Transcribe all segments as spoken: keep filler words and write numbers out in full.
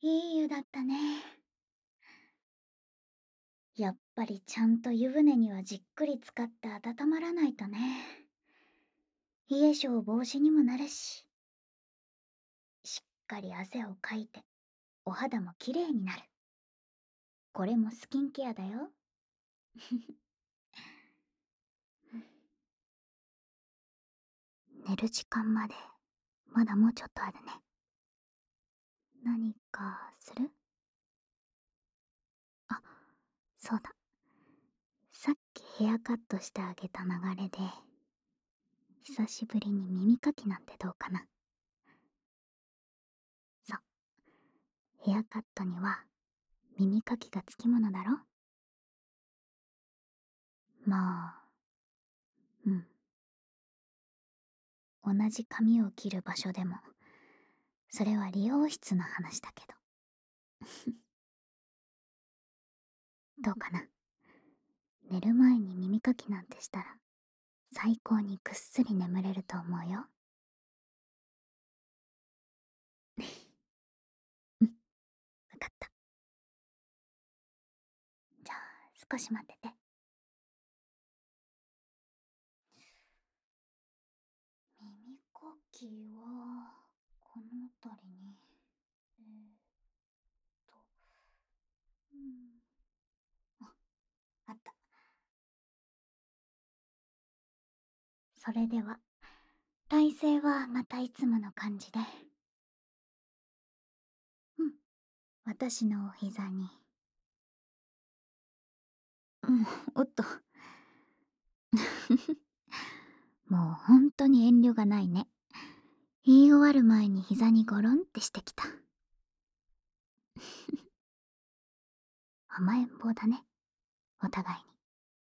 いい湯だったね。やっぱりちゃんと湯船にはじっくり浸かって温まらないとね。冷え性防止にもなるし、しっかり汗をかいてお肌もきれいになる。これもスキンケアだよ。寝る時間までまだもうちょっとあるね。何かする？あ、そうだ。さっきヘアカットしてあげた流れで、久しぶりに耳かきなんてどうかな。そう、ヘアカットには耳かきがつきものだろ。まあ、うん。同じ髪を切る場所でも、それは理容室の話だけど。どうかな。寝る前に耳かきなんてしたら、最高にぐっすり眠れると思うよ。うん、わかった。じゃあ、少し待ってて。耳かきは、この辺りに。えーっと、うん。あ、あった。それでは、体勢はまたいつもの感じで。うん。私のお膝に。うん、おっと。もう本当に遠慮がないね。言い終わる前に膝にゴロンってしてきた。甘えん坊だね。お互いに。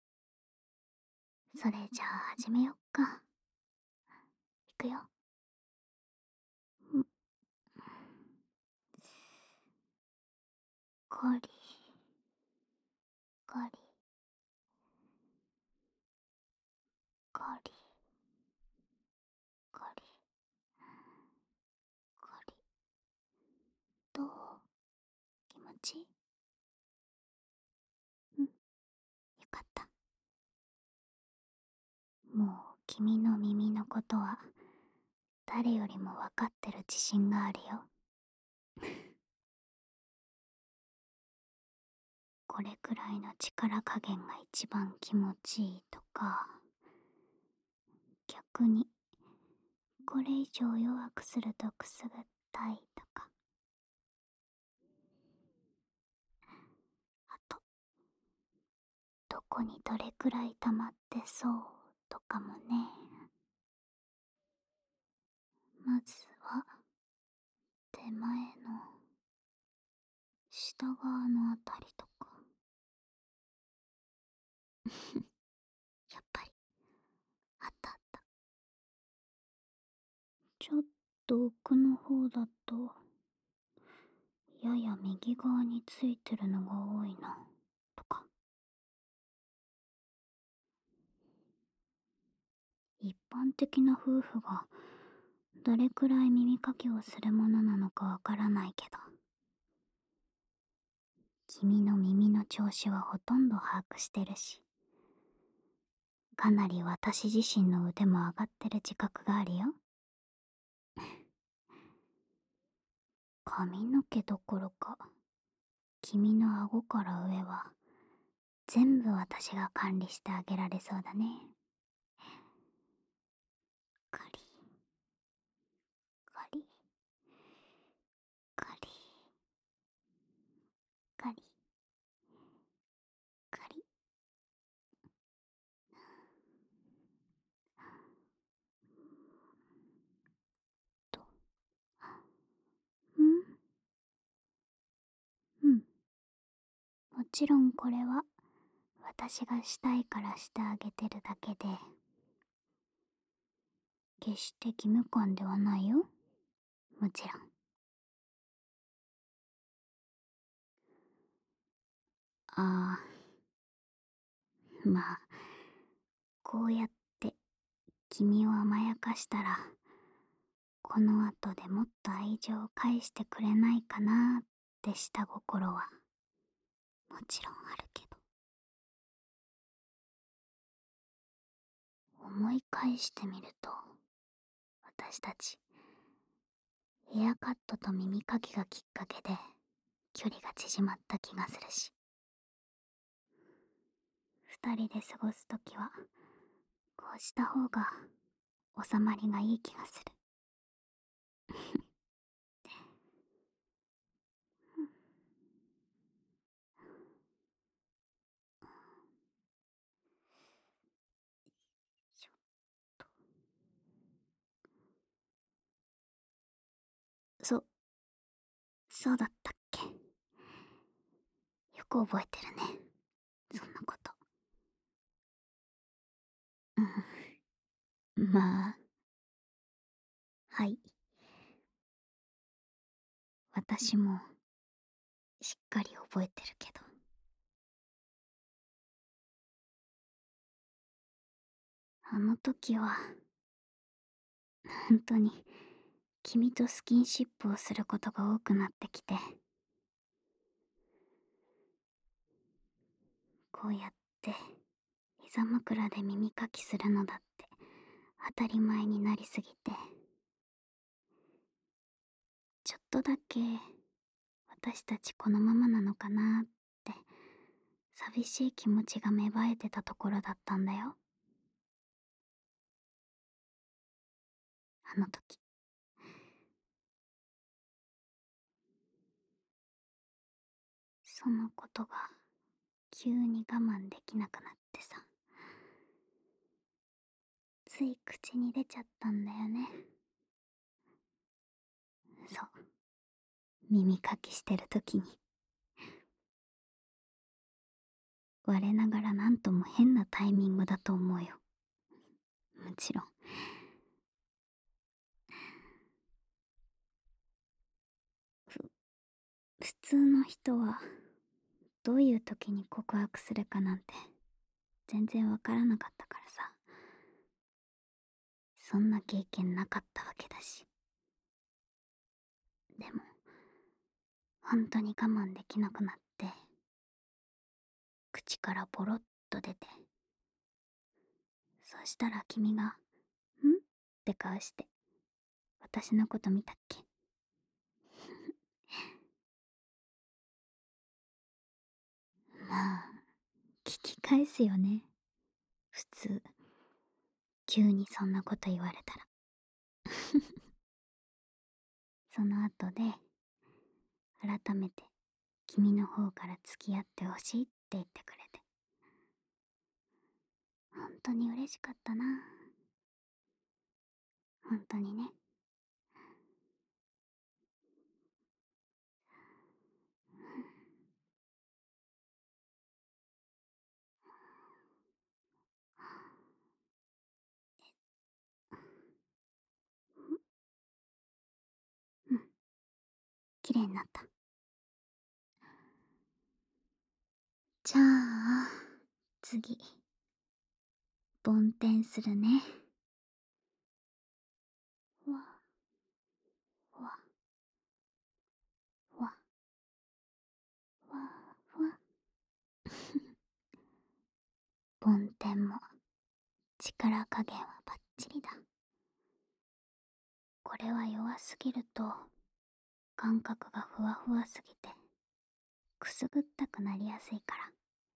それじゃあ始めよっか。いくよ。ん、ゴリ、ゴリ、ゴリ、ゴリ、ゴリ。どう？気持ちいい？うん、よかった。もう君の耳のことは誰よりもわかってる自信があるよ。これくらいの力加減が一番気持ちいいとか、逆にこれ以上弱くするとくすぐったいとか、あとどこにどれくらい溜まってそうとかもね。まずは手前の下側のあたりとか。やっぱりあったあった。ちょっと奥の方だとやや右側についてるのが多いなとか。一般的な夫婦がどれくらい耳かきをするものなのかわからないけど、君の耳の調子はほとんど把握してるし、かなり私自身の腕も上がってる自覚があるよ。髪の毛どころか、君の顎から上は全部私が管理してあげられそうだね。カリカリカリカリカリと。ん、うん。もちろんこれは私がしたいからしてあげてるだけで、決して義務感ではないよ。もちろん。ああ、まあ、こうやって君を甘やかしたら、この後でもっと愛情を返してくれないかなっって下心はもちろんあるけど、思い返してみると、私たちヘアカットと耳かきがきっかけで距離が縮まった気がするし、二人で過ごすときはこうした方が収まりがいい気がする。そ、そうだったっけ。よく覚えてるね、そんなこと。うん、まあ、はい。私もしっかり覚えてるけど。あの時は、本当に君とスキンシップをすることが多くなってきて、こうやって膝枕で耳かきするのだって当たり前になりすぎて、ちょっとだけ私たちこのままなのかなって寂しい気持ちが芽生えてたところだったんだよ、あの時。そのことが急に我慢できなくなってさ、つい口に出ちゃったんだよね。そう、耳かきしてる時に。我ながらなんとも変なタイミングだと思うよ、もちろん。ふ普通の人はどういう時に告白するかなんて全然わからなかったからさ、そんな経験なかったわけだし。でも本当に我慢できなくなって、口からポロッと出て、そしたら君が「ん?」って顔して私のこと見たっけ。まあ聞き返すよね、普通。急にそんなこと言われたら。その後で改めて君の方から付き合ってほしいって言ってくれて、本当に嬉しかったな。本当にね。うん、綺麗になった。じゃあ次梵天するね。わわわわわ。梵天も力加減はバッチリだ。これは弱すぎると感覚がふわふわすぎてくすぐったくなりやすいから、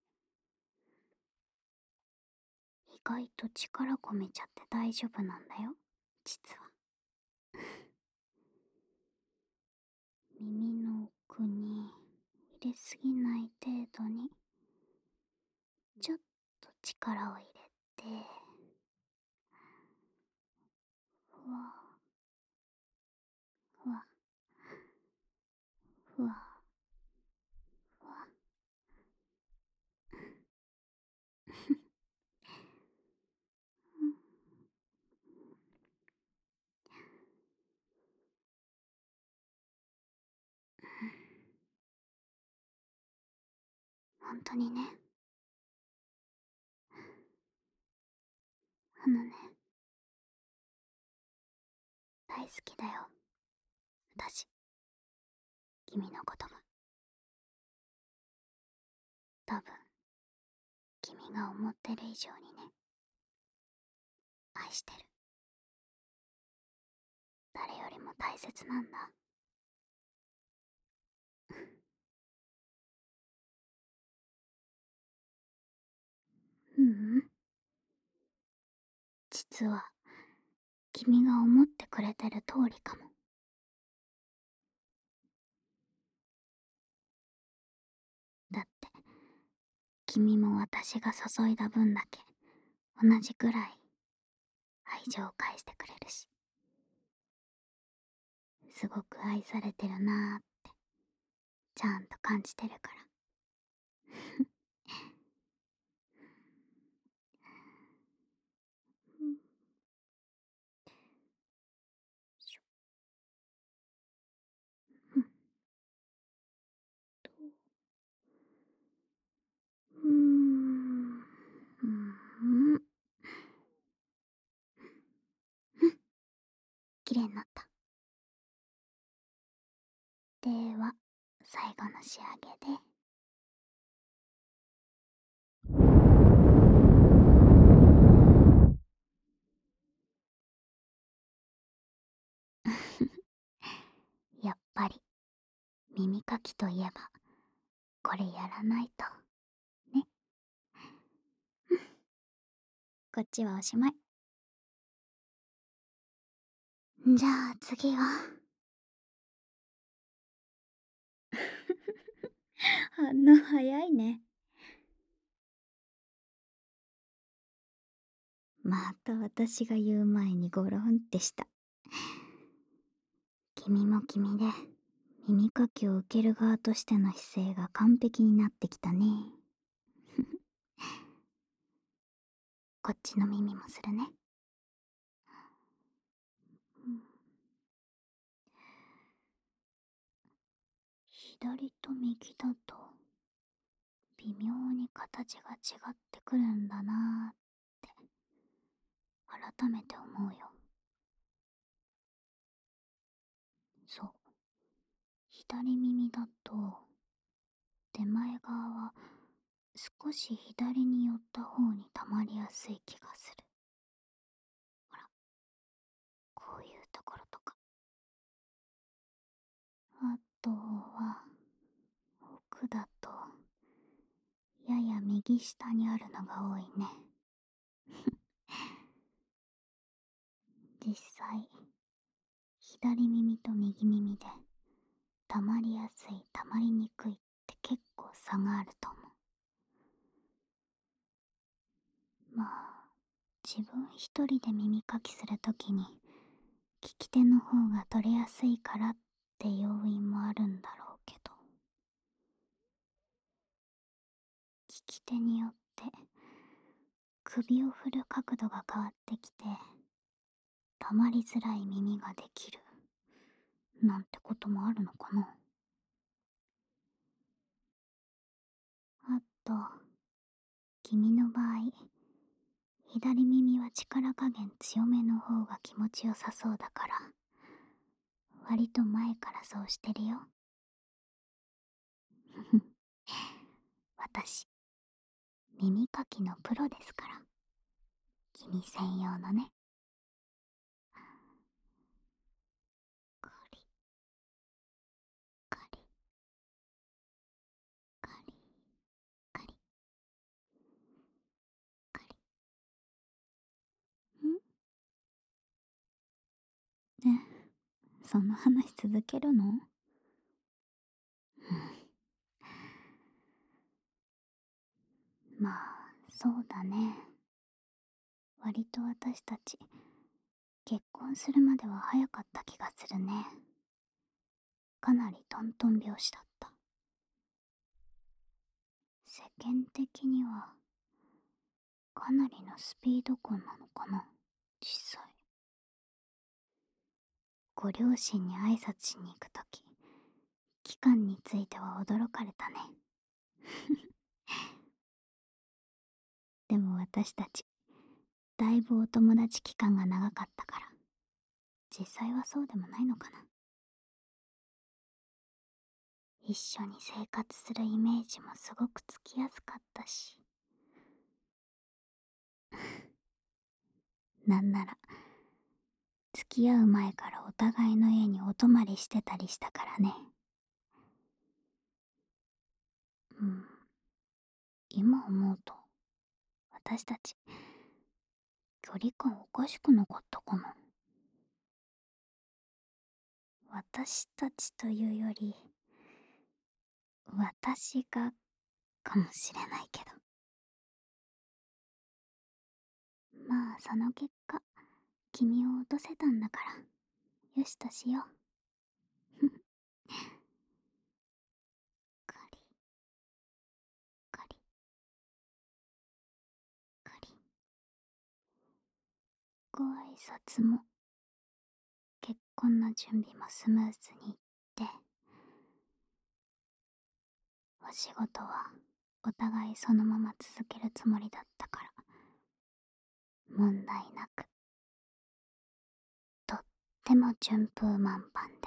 意外と力込めちゃって大丈夫なんだよ、実は。耳の奥に入れすぎない程度にちょっと力を入れて、ふわふわふわふわ。うん、本当にね。あのね、大好きだよ、私、君のことが。 多分君が思ってる以上にね。愛してる。誰よりも大切なんだ。ううん。実は君が思ってくれてる通りかも。だって君も私が注いだ分だけ同じくらい愛情を返してくれるし、すごく愛されてるなーってちゃんと感じてるから。うん。しょ。うんと。うーん。うん。うん。綺麗になった。では最後の仕上げで。やっぱり耳かきといえばこれやらないとね。こっちはおしまい。じゃあ次は。反応早いね。また私が言う前にゴロンってした。君も君で耳かきを受ける側としての姿勢が完璧になってきたね。こっちの耳もするね。うん、左と右だと微妙に形が違ってくるんだなーって改めて思うよ。そう、左耳だと手前側は少し左に寄った方に溜まりやすい気がする。ほら、こういうところとか。あとは奥だとやや右下にあるのが多いね。実際左耳と右耳で溜まりやすい溜まりにくいって結構差があると思う。まあ自分一人で耳かきするときに利き手の方が取れやすいからって要因もあるんだろうけど、利き手によって首を振る角度が変わってきて溜まりづらい耳ができるなんてこともあるのかな。あと君の場合左耳は力加減強めの方が気持ちよさそうだから割と前からそうしてるよ。私耳かきのプロですから。君専用のね。カリカリカリカリカリ。んね、その話続けるの？まあそうだね。割と私たち結婚するまでは早かった気がするね。かなりトントン拍子だった。世間的にはかなりのスピード婚なのかな、実際。ご両親に挨拶しに行くとき期間については驚かれたね。でも私たちだいぶお友達期間が長かったから実際はそうでもないのかな。 一緒に生活するイメージもすごくつきやすかったし。なんなら、付き合う前からお互いの家にお泊まりしてたりしたからね。うん。今思うと、私たち、距離感おかしくなかったかな。私たちというより、私がかもしれないけど。まあその結果、君を落とせたんだから、よしとしよう。カリ、カリ、カリ。ご挨拶も、結婚の準備もスムーズにいって、お仕事はお互いそのまま続けるつもりだったから、問題なく、とっても順風満帆で。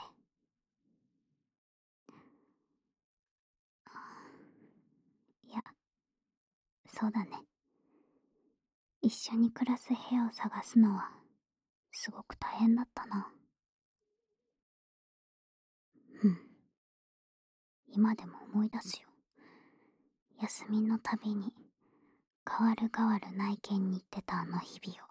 いや、そうだね。一緒に暮らす部屋を探すのは、すごく大変だったな。うん。今でも思い出すよ。休みのたびに、変わる変わる内見に行ってたあの日々を。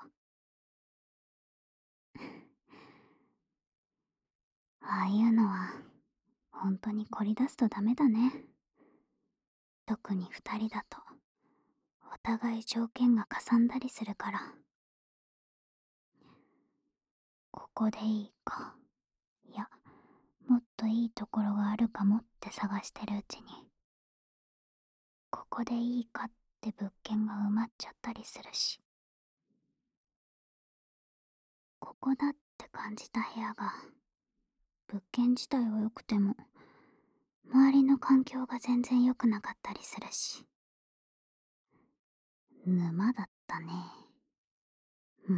ああいうのは、本当に凝り出すとダメだね。特に二人だと、お互い条件がかさんだりするから。ここでいいか、いや、もっといいところがあるかもって探してるうちに、ここでいいかって物件が埋まっちゃったりするし、ここだって感じた部屋が、物件自体は良くても、周りの環境が全然良くなかったりするし、沼だったね。うん。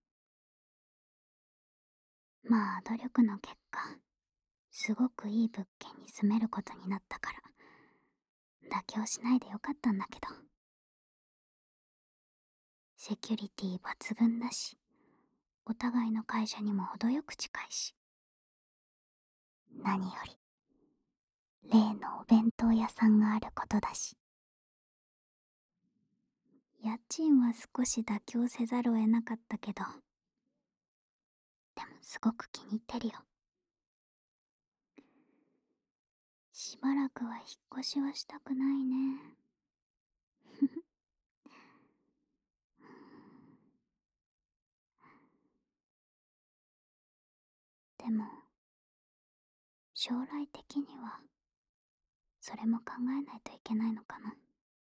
まあ努力の結果、すごくいい物件に住めることになったから、妥協しないでよかったんだけど。セキュリティ抜群だし、お互いの会社にも程よく近いし。何より、例のお弁当屋さんがあることだし。家賃は少し妥協せざるを得なかったけど、でもすごく気に入ってるよ。しばらくは引っ越しはしたくないね。でも、将来的には、それも考えないといけないのかな。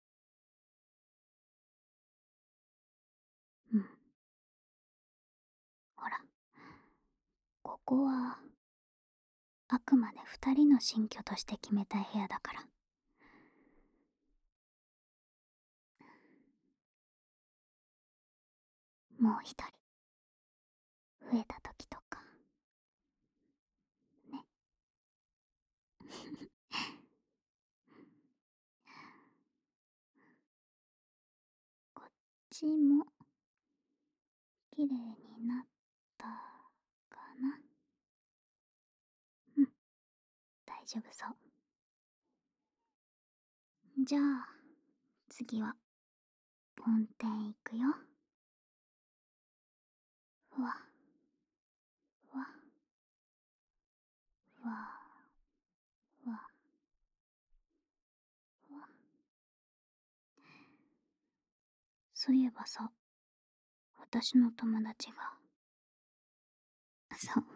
うん。ほら、ここは、あくまで二人の新居として決めた部屋だから。もう一人、増えた時とか、ね。こっちも、綺麗になったかな。うん、大丈夫そう。じゃあ、次は、梵天行くよ。ふわ、ふわ、ふわ、ふわ、ふわ。そういえばさ、私の友達が、そう。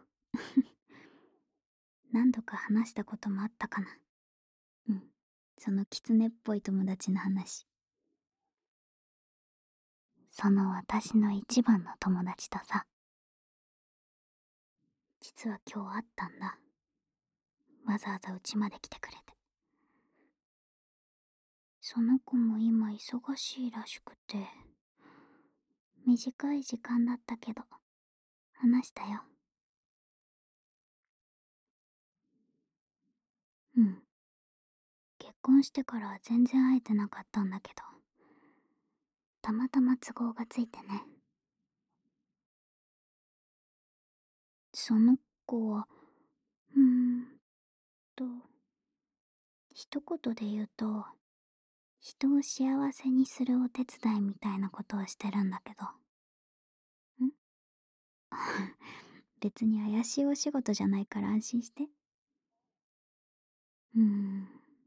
何度か話したこともあったかな。うん。その狐っぽい友達の話。その私の一番の友達とさ、実は今日会ったんだ。わざわざ家まで来てくれて。その子も今忙しいらしくて、短い時間だったけど、話したよ。うん。 婚してから全然会えてなかったんだけど、たまたま都合がついてね。その子は、うーんと、一言で言うと、人を幸せにするお手伝いみたいなことをしてるんだけど。ん別に怪しいお仕事じゃないから安心して。うーん。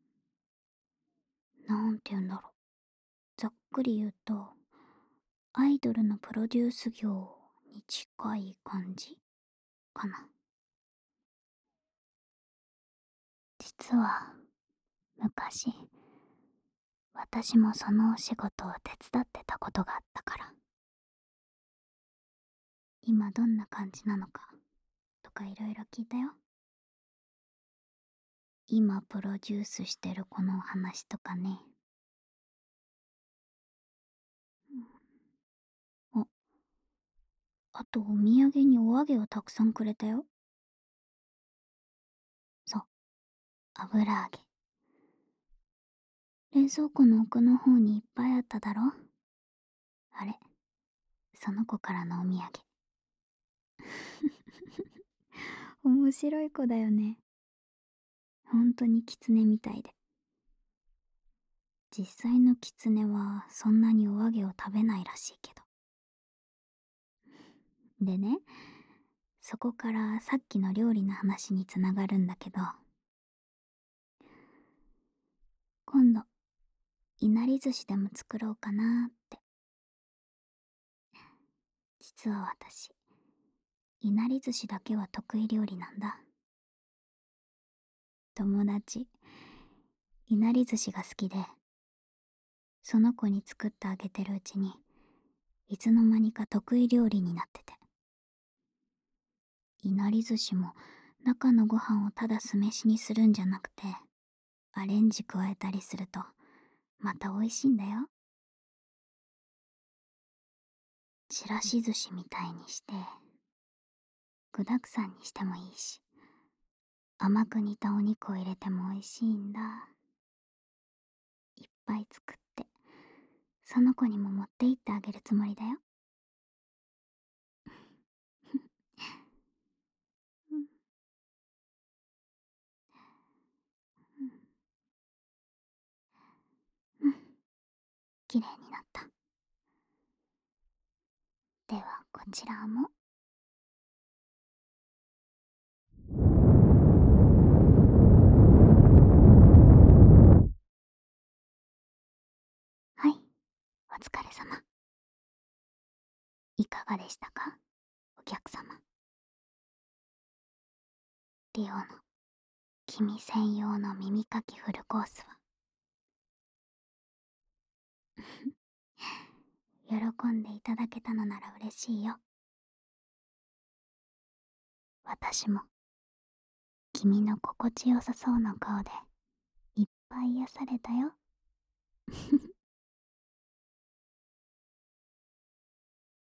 なんて言うんだろう。ざっくり言うと、アイドルのプロデュース業に近い感じかな。実は、昔、私もそのお仕事を手伝ってたことがあったから。今どんな感じなのか、とかいろいろ聞いたよ。今プロデュースしてる子の話とかね。うん、あ、あとお土産にお揚げをたくさんくれたよ。そう、油揚げ。冷蔵庫の奥の方にいっぱいあっただろ。あれ、その子からのお土産。面白い子だよね。ほんとに狐みたいで。実際の狐はそんなにお揚げを食べないらしいけど。でね、そこからさっきの料理の話につながるんだけど、今度、いなり寿司でも作ろうかなーって。実は私、いなり寿司だけは得意料理なんだ。友達、いなり寿司が好きで、その子に作ってあげてるうちに、いつの間にか得意料理になってて。いなり寿司も中のご飯をただ酢飯にするんじゃなくて、アレンジ加えたりすると、また美味しいんだよ。ちらし寿司みたいにして、具沢山にしてもいいし、甘く煮たお肉を入れても美味しいんだ。いっぱい作って、その子にも持って行ってあげるつもりだよ。うん、うん、うん、綺麗になった。ではこちらも。はい、お疲れ様。いかがでしたか、お客様。リオの君専用の耳かきフルコースは。喜んでいただけたのなら嬉しいよ。私も君の心地よさそうな顔でいっぱい癒されたよ。